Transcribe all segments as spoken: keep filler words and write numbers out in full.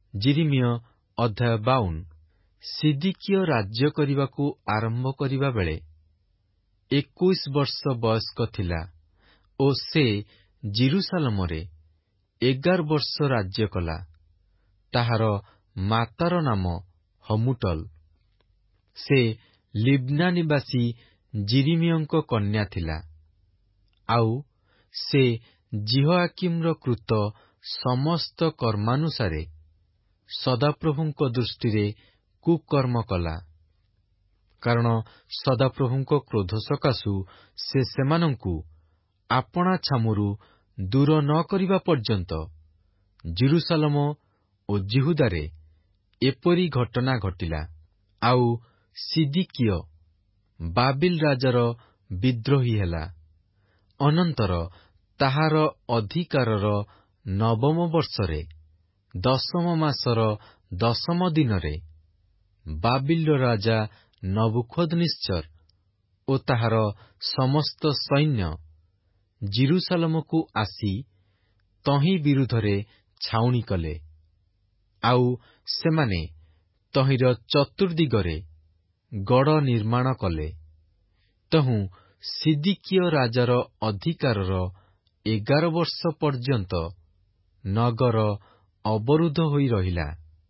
ଯିରିମିୟ ଅଧ୍ୟାୟ ବାଉନ। ସିଦିକିୟ ରାଜ୍ୟ କରିବାକୁ ଆରମ୍ଭ କରିବା ବେଳେ ଏକୋଇଶ ବର୍ଷ ବୟସ୍କ ଥିଲା ଓ ସେ ଜିରୁସାଲମରେ ଏଗାର ବର୍ଷ ରାଜ୍ୟ କଲା। ତାହାର ମାତାର ନାମ ହମୁଟଲ। ସେ ଲିବ୍ନା ନିବାସୀ ଯିରିମିୟଙ୍କ କନ୍ୟା ଥିଲା। ଆଉ ସେ ଜିହୋଆକିମର କୃତ ସମସ୍ତ କର୍ମାନୁସାରେ ସଦାପ୍ରଭୁଙ୍କ ଦୃଷ୍ଟିରେ କୁକର୍ମ କଲା। କାରଣ ସଦାପ୍ରଭୁଙ୍କ କ୍ରୋଧ ସକାଶୁ ସେ ସେମାନଙ୍କୁ ଆପଣା ଛାମୁରୁ ଦୂର ନ କରିବା ପର୍ଯ୍ୟନ୍ତ ଜିରୁସାଲମ ଓ ଯିହୁଦାରେ ଏପରି ଘଟଣା ଘଟିଲା। ଆଉ ସିଦିକିୟ ବାବିଲ ରାଜାର ବିଦ୍ରୋହୀ ହେଲା। ଅନନ୍ତର ତାହାର ଅଧିକାରର ନବମ ବର୍ଷରେ ଦଶମ ମାସର ଦଶମ ଦିନରେ ବାବିଲର ରାଜା ନବୁଖଦ୍ନେଚ୍ଛର ଓ ତାହାର ସମସ୍ତ ସୈନ୍ୟ ଜିରୁସାଲମକୁ ଆସି ତହିଁ ବିରୁଦ୍ଧରେ ଛାଉଣି କଲେ। ଆଉ ସେମାନେ ତହିଁର ଚତୁର୍ଦ୍ଦିଗରେ ଗଡ଼ ନିର୍ମାଣ କଲେ। ତହୁଁ ସିଦିକିୟ ରାଜାର ଅଧିକାରର ଏଗାର ବର୍ଷ ପର୍ଯ୍ୟନ୍ତ ନଗର ଅବରୁଦ୍ଧ ହୋଇ ରହିଲା।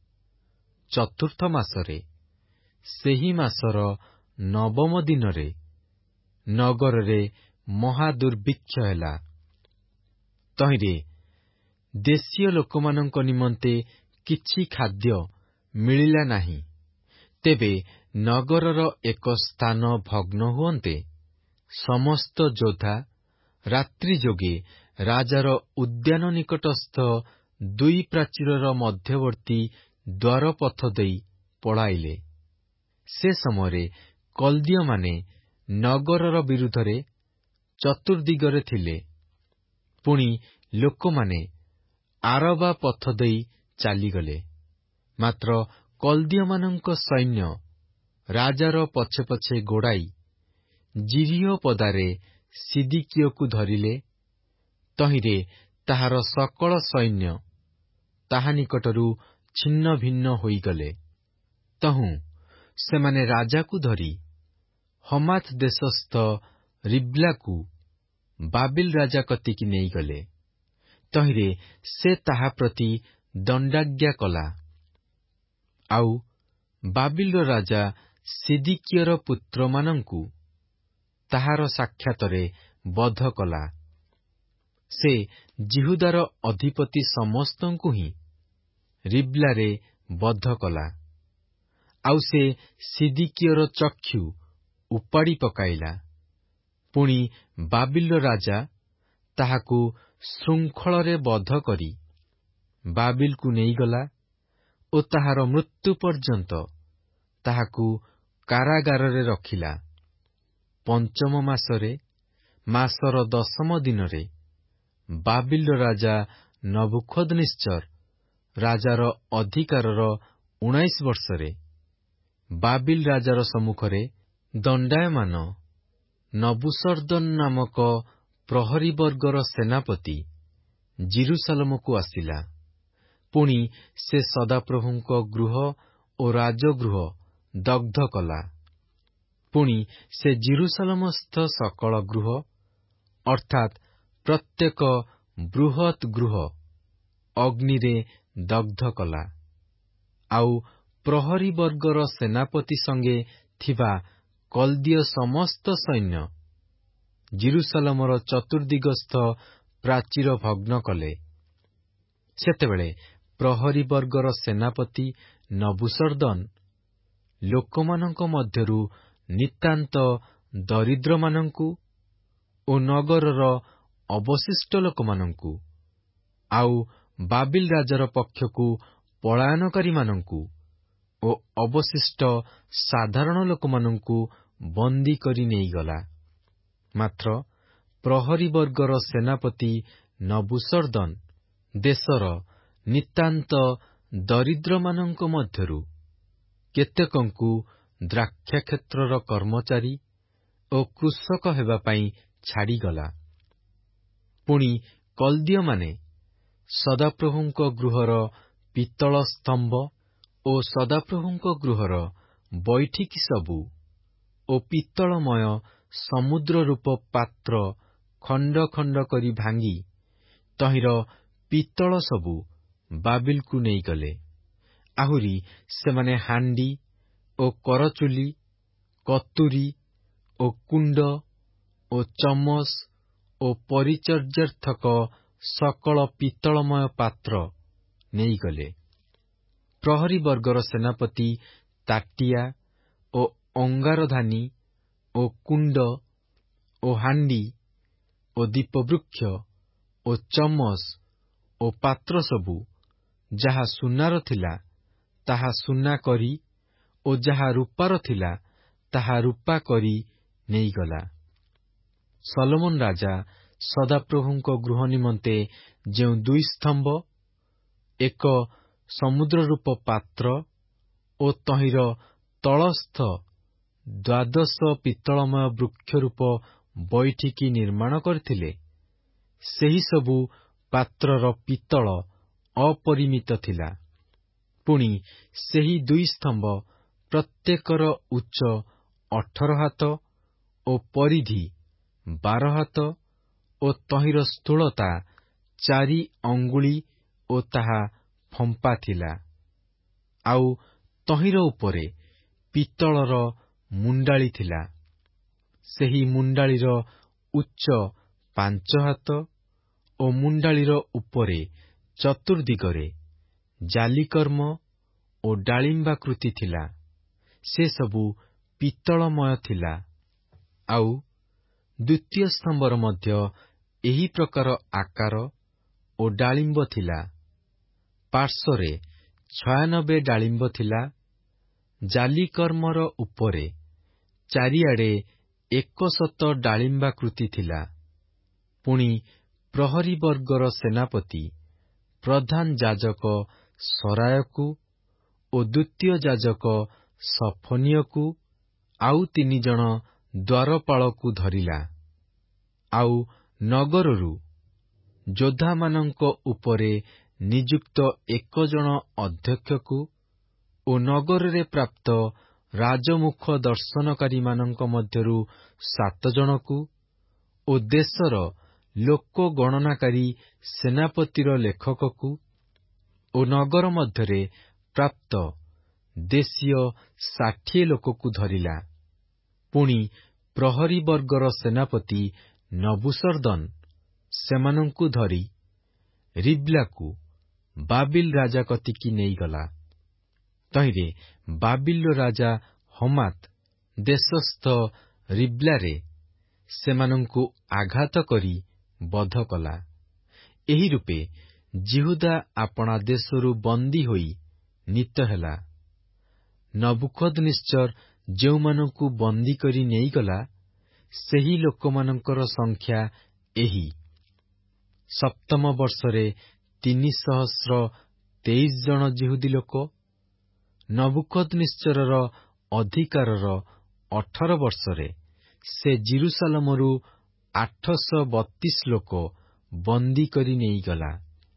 ଚତୁର୍ଥ ମାସରେ, ସେହି ମାସର ନବମ ଦିନରେ ନଗରରେ ମହାଦୁର୍ଭିକ୍ଷ ହେଲା। ତହିଁରେ ଦେଶୀୟ ଲୋକମାନଙ୍କ ନିମନ୍ତେ କିଛି ଖାଦ୍ୟ ମିଳିଲା ନାହିଁ। ତେବେ ନଗରର ଏକ ସ୍ଥାନ ଭଗ୍ନ ହୁଅନ୍ତେ ସମସ୍ତ ଯୋଦ୍ଧା ରାତ୍ରି ଯୋଗେ ରାଜାର ଉଦ୍ୟାନ ନିକଟସ୍ଥ ଦୁଇ ପ୍ରାଚୀରର ମଧ୍ୟବର୍ତ୍ତୀ ଦ୍ୱାରପଥ ଦେଇ ପଳାଇଲେ। ସେ ସମୟରେ କଲ୍ଦୀୟମାନେ ନଗରର ବିରୁଦ୍ଧରେ ଚତୁର୍ଦ୍ଦିଗରେ ଥିଲେ। ପୁଣି ଲୋକମାନେ ଆରବା ପଥ ଦେଇ ଚାଲିଗଲେ। ମାତ୍ର କଲ୍ଦୀୟମାନଙ୍କ ସୈନ୍ୟ ରାଜାର ପଛେ ପଛେ ଗୋଡ଼ାଇ ଜିରିହ ପଦାରେ ସିଦିକିୟକୁ ଧରିଲେ। ତହିଁରେ ତାହାର ସକଳ ସୈନ୍ୟ ତାହା ନିକଟରୁ ଛିନ୍ନ ଭିନ୍ନ ହୋଇଗଲେ। ତହୁଁ ସେମାନେ ରାଜାକୁ ଧରି ହମାଥ ଦେଶସ୍ଥ ରିବ୍ଲାକୁ ବାବିଲ ରାଜା କତିକି ନେଇଗଲେ। ତହିଁରେ ସେ ତାହା ପ୍ରତି ଦଣ୍ଡାଜ୍ଞା କଲା। ଆଉ ବାବିଲର ରାଜା ସିଦିକିୟର ପୁତ୍ରମାନଙ୍କୁ ତାହାର ସାକ୍ଷାତରେ ବଧ କଲା। ସେ ଯିହୁଦାର ଅଧିପତି ସମସ୍ତଙ୍କୁ ହିଁ ରିବ୍ଲାରେ ବଧ କଲା। ଆଉ ସେ ସିଦିକିୟର ଚକ୍ଷୁ ଉପାଡ଼ି ପକାଇଲା। ପୁଣି ବାବିଲର ରାଜା ତାହାକୁ ଶୃଙ୍ଖଳରେ ବଧ କରି ବାବିଲକୁ ନେଇଗଲା ଓ ତାହାର ମୃତ୍ୟୁ ପର୍ଯ୍ୟନ୍ତ ତାହାକୁ କାରାଗାରରେ ରଖିଲା। ପଞ୍ଚମ ମାସରେ ମାସର ଦଶମ ଦିନରେ ବାବିଲର ରାଜା ନବୁଖଦ୍ନେଚ୍ଛର ରାଜାର ଅଧିକାରର ଉଣାଇଶ ବର୍ଷରେ ବାବିଲ ରାଜାର ସମ୍ମୁଖରେ ଦଣ୍ଡାୟମାନ ନବୁସର୍ଦନ ନାମକ ପ୍ରହରୀବର୍ଗର ସେନାପତି ଜିରୁସାଲମକୁ ଆସିଲା। ପୁଣି ସେ ସଦାପ୍ରଭୁଙ୍କ ଗୃହ ଓ ରାଜଗୃହ ଦଗ୍ଧ କଲା। ପୁଣି ସେ ଜିରୁସାଲମସ୍ଥ ସକଳ ଗୃହ ଅର୍ଥାତ୍ ପ୍ରତ୍ୟେକ ବୃହତ୍ ଗୃହ ଅଗ୍ନିରେ ଦଗ୍ଧ କଲା। ଆଉ ପ୍ରହରୀବର୍ଗର ସେନାପତି ସଙ୍ଗେ ଥିବା କଲ୍ଦୀୟ ସମସ୍ତ ସୈନ୍ୟ ଜିରୁସାଲମର ଚତୁର୍ଦ୍ଦିଗସ୍ଥ ପ୍ରାଚୀର ଭଗ୍ନ କଲେ। ସେତେବେଳେ ପ୍ରହରୀବର୍ଗର ସେନାପତି ନବୁସର୍ଦନ ଲୋକମାନଙ୍କ ମଧ୍ୟରୁ ନିତାନ୍ତ ଦରିଦ୍ରମାନଙ୍କୁ ଓ ନଗରର ଅବଶିଷ୍ଟ ଲୋକମାନଙ୍କୁ ଆଉ ବାବିଲ ରାଜାର ପକ୍ଷକୁ ପଳାୟନକାରୀମାନଙ୍କୁ ଓ ଅବଶିଷ୍ଟ ସାଧାରଣ ଲୋକମାନଙ୍କୁ ବନ୍ଦୀ କରି ନେଇଗଲା। ମାତ୍ର ପ୍ରହରୀବର୍ଗର ସେନାପତି ନବୁସର୍ଦନ ଦେଶର ନିତାନ୍ତ ଦରିଦ୍ରମାନଙ୍କ ମଧ୍ୟରୁ କେତେକଙ୍କୁ ଦ୍ରାକ୍ଷାକ୍ଷେତ୍ରର କର୍ମଚାରୀ ଓ କୃଷକ ହେବା ପାଇଁ ଛାଡ଼ିଗଲା। ପୁଣି କଲ୍ଦୀୟମାନେ ସଦାପ୍ରଭୁଙ୍କ ଗୃହର ପିତ୍ତଳ ସ୍ତମ୍ଭ ଓ ସଦାପ୍ରଭୁଙ୍କ ଗୃହର ବୈଠିକି ସବୁ ଓ ପିତ୍ତଳମୟ ସମୁଦ୍ର ରୂପ ପାତ୍ର ଖଣ୍ଡ ଖଣ୍ଡ କରି ଭାଙ୍ଗି ତହିଁର ପିତ୍ତଳ ସବୁ ବାବିଲକୁ ନେଇଗଲେ। ଆହୁରି ସେମାନେ ହାଣ୍ଡି ଓ କରଚୁଲି, କତୁରୀ ଓ କୁଣ୍ଡ ଓ ଚମଚ ଓ ପରିଚର୍ଯ୍ୟାର୍ଥକ ସକଳ ପିତ୍ତଳମୟ ପାତ୍ର ନେଇଗଲେ। ପ୍ରହରୀ ବର୍ଗର ସେନାପତି ତାଟିଆ ଓ ଅଙ୍ଗାରଧାନୀ ଓ କୁଣ୍ଡ ଓ ହାଣ୍ଡି ଓ ଦୀପବୃକ୍ଷ ଓ ଚମଚ ଓ ପାତ୍ର ସବୁ ଯାହା ସୁନାର ଥିଲା ତାହା ସୁନା କରି ଓ ଯାହା ରୂପାର ଥିଲା ତାହା ରୂପା କରି ନେଇଗଲା। ସଲୋମନ ରାଜା ସଦାପ୍ରଭୁଙ୍କ ଗୃହ ନିମନ୍ତେ ଯେଉଁ ଦୁଇ ସ୍ତମ୍ଭ, ଏକ ସମୁଦ୍ରରୂପ ପାତ୍ର ଓ ତହିଁର ତଳସ୍ଥ ଦ୍ୱାଦଶ ପିତ୍ତଳମୟ ବୃକ୍ଷରୂପ ବୈଠିକି ନିର୍ମାଣ କରିଥିଲେ, ସେହିସବୁ ପାତ୍ରର ପିତ୍ତଳ ଅପରିମିତ ଥିଲା। ପୁଣି ସେହି ଦୁଇ ସ୍ତମ୍ଭ ପ୍ରତ୍ୟେକର ଉଚ୍ଚ ଅଠର ହାତ ଓ ପରିଧି ବାର ହାତ ଓ ତହିଁର ସ୍ଥୂଳତା ଚାରି ଅଙ୍ଗୁଳି ଓ ତାହା ଫମ୍ପା ଥିଲା। ଆଉ ତହିଁର ଉପରେ ପିତ୍ତଳର ମୁଣ୍ଡାଳି ଥିଲା। ସେହି ମୁଣ୍ଡାଳିର ଉଚ୍ଚ ପାଞ୍ଚ ହାତ ଓ ମୁଣ୍ଡାଳିର ଉପରେ ଚତୁର୍ଦ୍ଦିଗରେ ଜାଲିକର୍ମ ଓ ଡାଳିମ୍ବାକୃତି ଥିଲା। ସେ ସବୁ ପିତ୍ତଳମୟ ଥିଲା। ଆଉ ଦ୍ୱିତୀୟ ସ୍ତମ୍ଭର ମଧ୍ୟ ଏହି ପ୍ରକାର ଆକାର ଓ ଡାଳିମ୍ବ ଥିଲା। ପାର୍ଶ୍ୱରେ ଛୟାନବେ ଡାଳିମ୍ବ ଥିଲା। ଜାଲିକର୍ମର ଉପରେ ଚାରିଆଡ଼େ ଏକଶତ ଡାଳିମ୍ବାକୃତି ଥିଲା। ପୁଣି ପ୍ରହରୀ ବର୍ଗର ସେନାପତି ପ୍ରଧାନ ଯାଜକ ସରାୟକୁ ଓ ଦ୍ୱିତୀୟ ଯାଜକ ସଫନିୟକୁ ଆଉ ତିନି ଜଣ ଦ୍ୱାରପାଳକୁ ଧରିଲା। ଆଉ ନଗରରୁ ଯୋଦ୍ଧାମାନଙ୍କ ଉପରେ ନିଯୁକ୍ତ ଏକ ଜଣ ଅଧ୍ୟକ୍ଷକୁ ଓ ନଗରରେ ପ୍ରାପ୍ତ ରାଜମୁଖ ଦର୍ଶନକାରୀମାନଙ୍କ ମଧ୍ୟରୁ ସାତ ଜଣକୁ ଓ ଦେଶର ଲୋକ ଗଣନାକାରୀ ସେନାପତିର ଲେଖକକୁ ଓ ନଗର ମଧ୍ୟରେ ପ୍ରାପ୍ତ ଦେଶୀୟ ଷାଠିଏ ଲୋକକୁ ଧରିଲା। ପୁଣି ପ୍ରହରୀ ବର୍ଗର ସେନାପତି ନବୁସର୍ଦ୍ଦନ ସେମାନଙ୍କୁ ଧରି ରିବ୍ଲାକୁ ବାବିଲ ରାଜା କତିକି ନେଇଗଲା। ତହିଁରେ ବାବିଲର ରାଜା ହମାତ ଦେଶସ୍ଥ ରିବ୍ଲାରେ ସେମାନଙ୍କୁ ଆଘାତ କରି ବଧ କଲା। ଏହି ରୂପେ ଯିହୁଦା ଆପଣା ଦେଶରୁ ବନ୍ଦୀ ହୋଇ ନୀତ ହେଲା। ନବୁକଦନେସ୍ସର ଯେଉଁମାନଙ୍କୁ ବନ୍ଦୀ କରି ନେଇଗଲା, ସେହି ଲୋକମାନଙ୍କର ସଂଖ୍ୟା ଏହି। ସପ୍ତମ ବର୍ଷରେ ତିନି ସହସ୍ର ତେଇଶ ଜଣ ଯିହୁଦୀ ଲୋକ, ନବୁକଦନେସ୍ସରର ଅଧିକାରର ଅଠର ବର୍ଷରେ ସେ ଜିରୁସାଲମରୁ ଆଠଶହ ବତିଶ ଲୋକ ବନ୍ଦୀ କରି ନେଇଗଲା।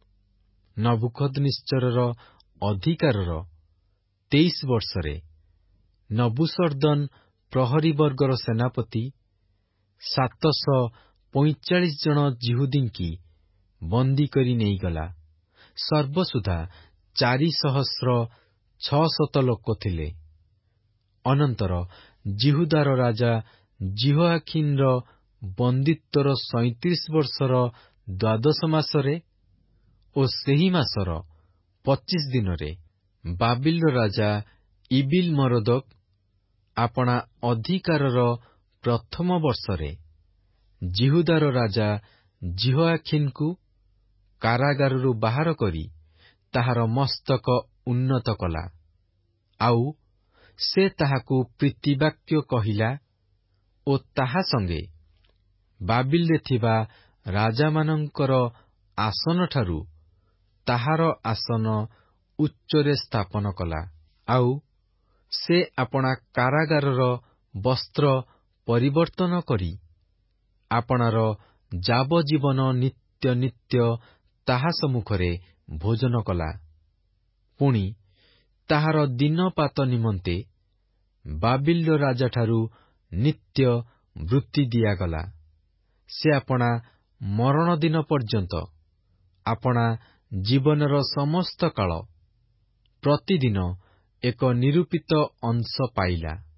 ନବୁକଦନେସ୍ସରର ଅଧିକାରର ତେଇଶ ବର୍ଷରେ ନବୁସର୍ଦ୍ଦନ ପ୍ରହରୀ ବର୍ଗର ସେନାପତି ସାତଶହ ପଇଁଚାଳିଶ ଜଣ ଯିହୁଦୀଙ୍କି ବନ୍ଦୀ କରି ନେଇଗଲା। ସର୍ବସୁଦ୍ଧା ଚାରି ସହସ୍ର ଛଅଶତ ଲୋକ ଥିଲେ। ଅନନ୍ତର ଯିହୁଦାର ରାଜା ଜିହୋଆଖିନର ବନ୍ଦୀତ୍ୱର ସଇଁତିରିଶ ବର୍ଷର ଦ୍ୱାଦଶ ମାସରେ ଓ ସେହି ମାସର ପଚିଶ ଦିନରେ ବାବିଲର ରାଜା ଇବିଲ ମରୋଦକ ଆପଣା ଅଧିକାରର ପ୍ରଥମ ବର୍ଷରେ ଯିହୁଦାର ରାଜା ଜିହୋଆଖିନକୁ କାରାଗାରରୁ ବାହାର କରି ତାହାର ମସ୍ତକ ଉନ୍ନତ କଲା। ଆଉ ସେ ତାହାକୁ ପ୍ରୀତିବାକ୍ୟ କହିଲା ଓ ତାହା ସଙ୍ଗେ ବାବିଲରେ ଥିବା ରାଜାମାନଙ୍କର ଆସନଠାରୁ ତାହାର ଆସନ ଉଚ୍ଚରେ ସ୍ଥାପନ କଲା। ଆଉ ସେ ଆପଣା କାରାଗାରର ବସ୍ତ୍ର ପରିବର୍ତ୍ତନ କରି ଆପଣାର ଯାବଜୀବନ ନିତ୍ୟ ନିତ୍ୟ ତାହା ସମ୍ମୁଖରେ ଭୋଜନ କଲା। ପୁଣି ତାହାର ଦିନପାତ ନିମନ୍ତେ ବାବିଲ୍ର ରାଜାଠାରୁ ନିତ୍ୟ ବୃତ୍ତି ଦିଆଗଲା। ସେ ଆପଣା ମରଣ ଦିନ ପର୍ଯ୍ୟନ୍ତ ଆପଣା ଜୀବନର ସମସ୍ତ କାଳ ପ୍ରତିଦିନ ଏକ ନିରୂପିତ ଅଂଶ ପାଇଲା।